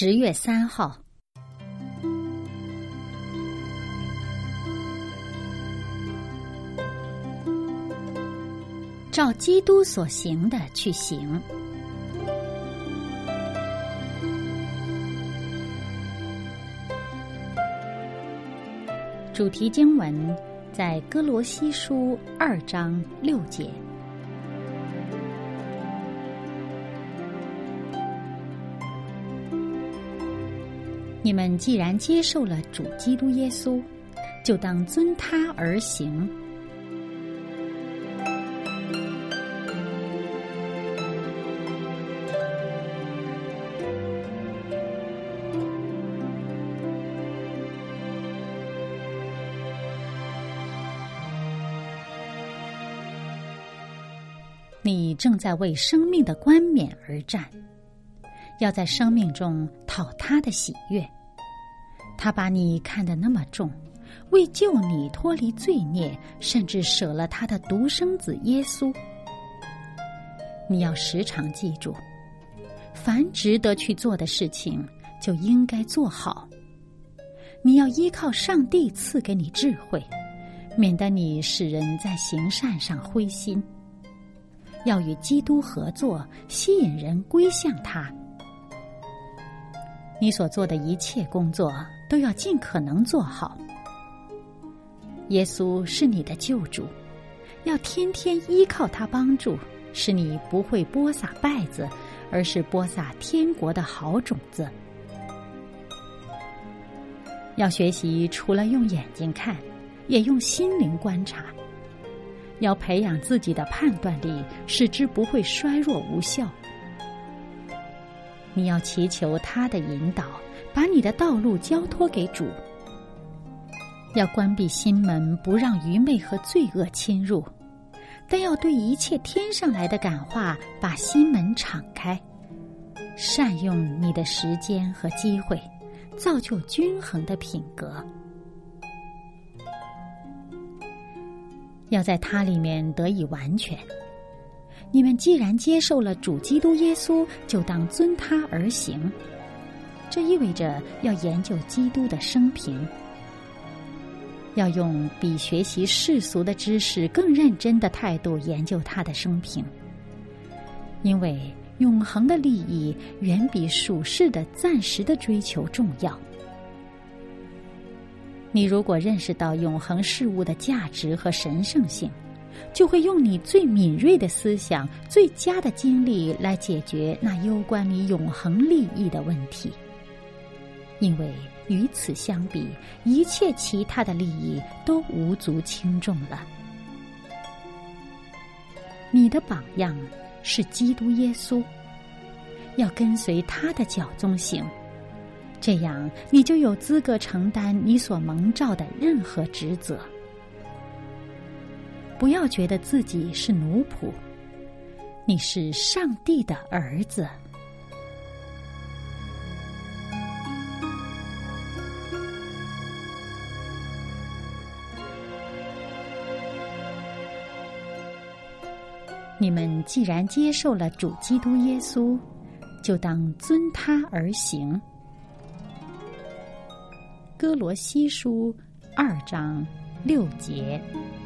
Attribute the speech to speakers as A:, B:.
A: 10月3号，照基督所行的去行。主题经文在哥罗西书2章6节。你们既然接受了主基督耶稣，就当遵他而行。你正在为生命的冠冕而战，要在生命中讨他的喜悦。他把你看得那么重，为救你脱离罪孽，甚至舍了他的独生子耶稣。你要时常记住，凡值得去做的事情，就应该做好。你要依靠上帝赐给你智慧，免得你使人在行善上灰心。要与基督合作，吸引人归向他。你所做的一切工作都要尽可能做好。耶稣是你的救主，要天天依靠他帮助，使你不会播撒稗子，而是播撒天国的好种子。要学习除了用眼睛看，也用心灵观察。要培养自己的判断力，使之不会衰弱无效。你要祈求他的引导，把你的道路交托给主。要关闭心门，不让愚昧和罪恶侵入，但要对一切天上来的感化把心门敞开。善用你的时间和机会，造就均衡的品格。要在他里面得以完全。你们既然接受了主基督耶稣，就当遵他而行。这意味着要研究基督的生平，要用比学习世俗的知识更认真的态度研究他的生平，因为永恒的利益远比属世的暂时的追求重要。你如果认识到永恒事物的价值和神圣性，就会用你最敏锐的思想、最佳的精力来解决那攸关你永恒利益的问题。因为与此相比，一切其他的利益都无足轻重了。你的榜样是基督耶稣，要跟随他的脚踪行，这样你就有资格承担你所蒙召的任何职责。不要觉得自己是奴仆，你是上帝的儿子。你们既然接受了主基督耶稣，就当遵他而行。哥罗西书2章6节。